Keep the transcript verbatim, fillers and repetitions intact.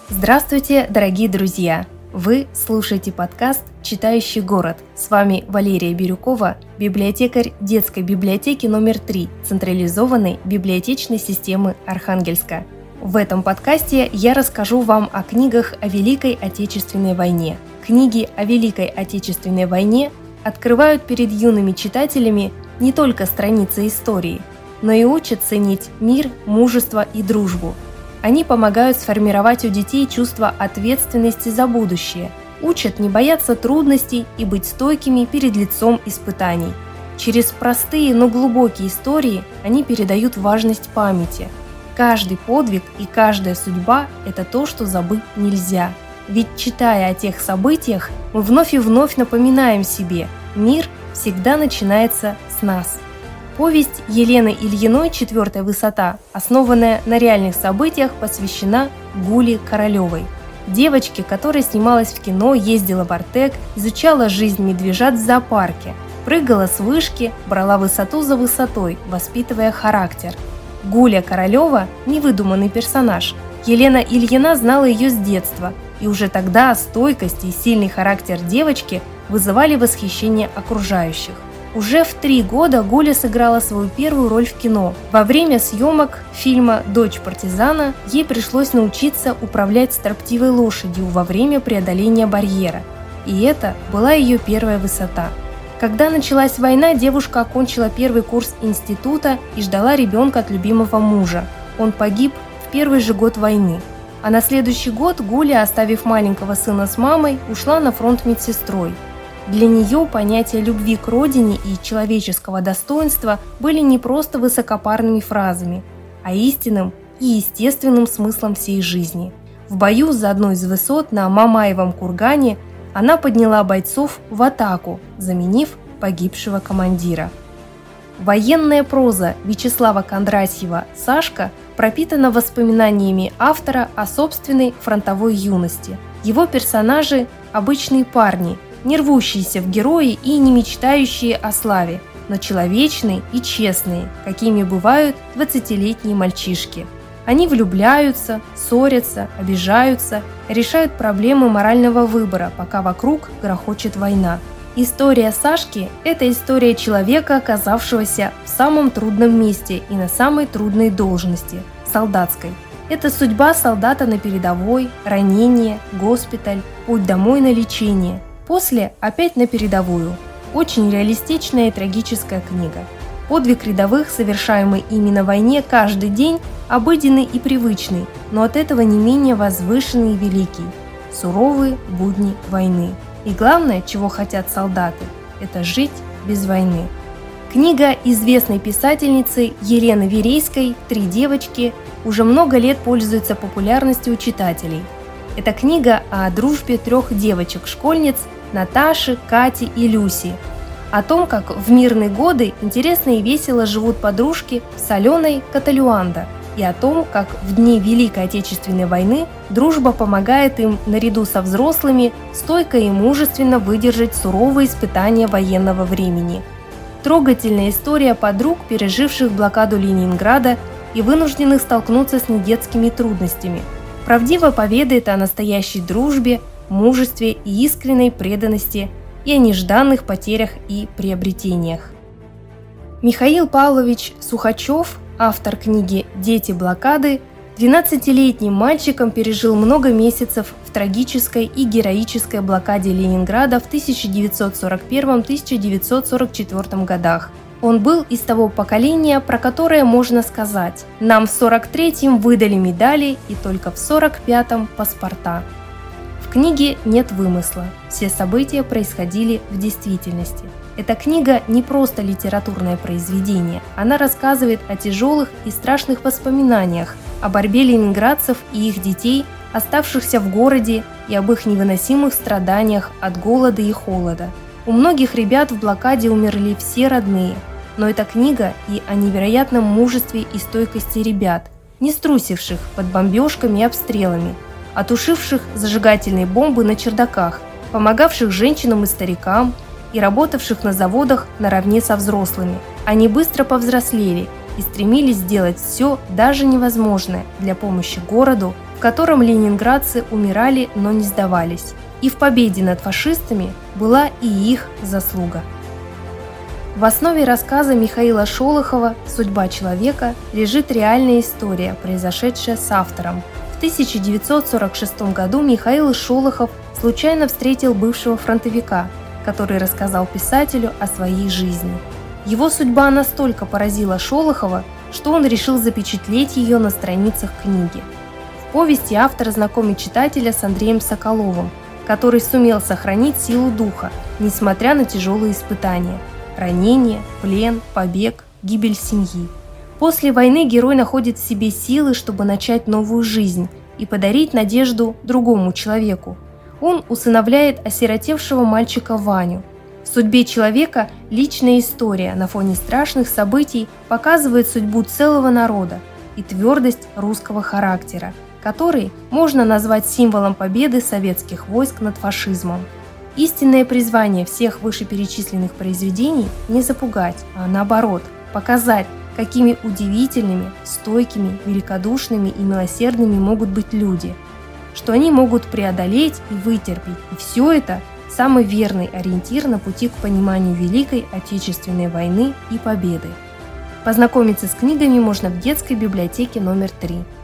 Здравствуйте, дорогие друзья! Вы слушаете подкаст «Читающий город». С вами Валерия Бирюкова, библиотекарь детской библиотеки номер три централизованной библиотечной системы Архангельска. В этом подкасте я расскажу вам о книгах о Великой Отечественной войне. Книги о Великой Отечественной войне открывают перед юными читателями не только страницы истории, но и учат ценить мир, мужество и дружбу. Они помогают сформировать у детей чувство ответственности за будущее, учат не бояться трудностей и быть стойкими перед лицом испытаний. Через простые, но глубокие истории они передают важность памяти. Каждый подвиг и каждая судьба – это то, что забыть нельзя. Ведь, читая о тех событиях, мы вновь и вновь напоминаем себе – мир всегда начинается с нас. Повесть Елены Ильиной «Четвертая высота», основанная на реальных событиях, посвящена Гуле Королевой. Девочке, которая снималась в кино, ездила в Артек, изучала жизнь медвежат в зоопарке, прыгала с вышки, брала высоту за высотой, воспитывая характер. Гуля Королева – невыдуманный персонаж. Елена Ильина знала ее с детства, и уже тогда стойкость и сильный характер девочки вызывали восхищение окружающих. Уже в три года Гуля сыграла свою первую роль в кино. Во время съемок фильма «Дочь партизана» ей пришлось научиться управлять строптивой лошадью во время преодоления барьера. И это была ее первая высота. Когда началась война, девушка окончила первый курс института и ждала ребенка от любимого мужа. Он погиб в первый же год войны. А на следующий год Гуля, оставив маленького сына с мамой, ушла на фронт медсестрой. Для нее понятия любви к родине и человеческого достоинства были не просто высокопарными фразами, а истинным и естественным смыслом всей жизни. В бою за одну из высот на Мамаевом кургане она подняла бойцов в атаку, заменив погибшего командира. Военная проза Вячеслава Кондратьева «Сашка» пропитана воспоминаниями автора о собственной фронтовой юности. Его персонажи – обычные парни, не рвущиеся в герои и не мечтающие о славе, но человечные и честные, какими бывают двадцатилетние мальчишки. Они влюбляются, ссорятся, обижаются, решают проблемы морального выбора, пока вокруг грохочет война. История Сашки – это история человека, оказавшегося в самом трудном месте и на самой трудной должности – солдатской. Это судьба солдата на передовой, ранение, госпиталь, путь домой на лечение. После опять на передовую. Очень реалистичная и трагическая книга. Подвиг рядовых, совершаемый ими на войне каждый день, обыденный и привычный, но от этого не менее возвышенный и великий. Суровые будни войны. И главное, чего хотят солдаты – это жить без войны. Книга известной писательницы Елены Верейской «Три девочки» уже много лет пользуется популярностью у читателей. Это книга о дружбе трех девочек-школьниц Наташи, Кати и Люси, о том, как в мирные годы интересно и весело живут подружки с Аленой Каталюанда, и о том, как в дни Великой Отечественной войны дружба помогает им, наряду со взрослыми, стойко и мужественно выдержать суровые испытания военного времени. Трогательная история подруг, переживших блокаду Ленинграда и вынужденных столкнуться с недетскими трудностями, правдиво поведает о настоящей дружбе, мужестве и искренней преданности и о нежданных потерях и приобретениях. Михаил Павлович Сухачев, автор книги «Дети блокады», двенадцатилетним мальчиком пережил много месяцев в трагической и героической блокаде Ленинграда в тысяча девятьсот сорок первом — тысяча девятьсот сорок четвёртом годах. Он был из того поколения, про которое можно сказать: «Нам в сорок третьем выдали медали и только в сорок пятом паспорта». В книге нет вымысла, все события происходили в действительности. Эта книга не просто литературное произведение, она рассказывает о тяжелых и страшных воспоминаниях, о борьбе ленинградцев и их детей, оставшихся в городе, и об их невыносимых страданиях от голода и холода. У многих ребят в блокаде умерли все родные, но эта книга и о невероятном мужестве и стойкости ребят, не струсивших под бомбежками и обстрелами, отушивших зажигательные бомбы на чердаках, помогавших женщинам и старикам и работавших на заводах наравне со взрослыми. Они быстро повзрослели и стремились сделать все, даже невозможное, для помощи городу в котором ленинградцы умирали, но не сдавались. И в победе над фашистами была и их заслуга. В основе рассказа Михаила Шолохова «Судьба человека» лежит реальная история, произошедшая с автором. В тысяча девятьсот сорок шестом году Михаил Шолохов случайно встретил бывшего фронтовика, который рассказал писателю о своей жизни. Его судьба настолько поразила Шолохова, что он решил запечатлеть ее на страницах книги. В повести автор знакомит читателя с Андреем Соколовым, который сумел сохранить силу духа, несмотря на тяжелые испытания – ранения, плен, побег, гибель семьи. После войны герой находит в себе силы, чтобы начать новую жизнь и подарить надежду другому человеку. Он усыновляет осиротевшего мальчика Ваню. В «Судьбе человека» личная история на фоне страшных событий показывает судьбу целого народа и твердость русского характера, который можно назвать символом победы советских войск над фашизмом. Истинное призвание всех вышеперечисленных произведений – не запугать, а наоборот, показать, какими удивительными, стойкими, великодушными и милосердными могут быть люди, что они могут преодолеть и вытерпеть, и все это – самый верный ориентир на пути к пониманию Великой Отечественной войны и победы. Познакомиться с книгами можно в детской библиотеке номер три.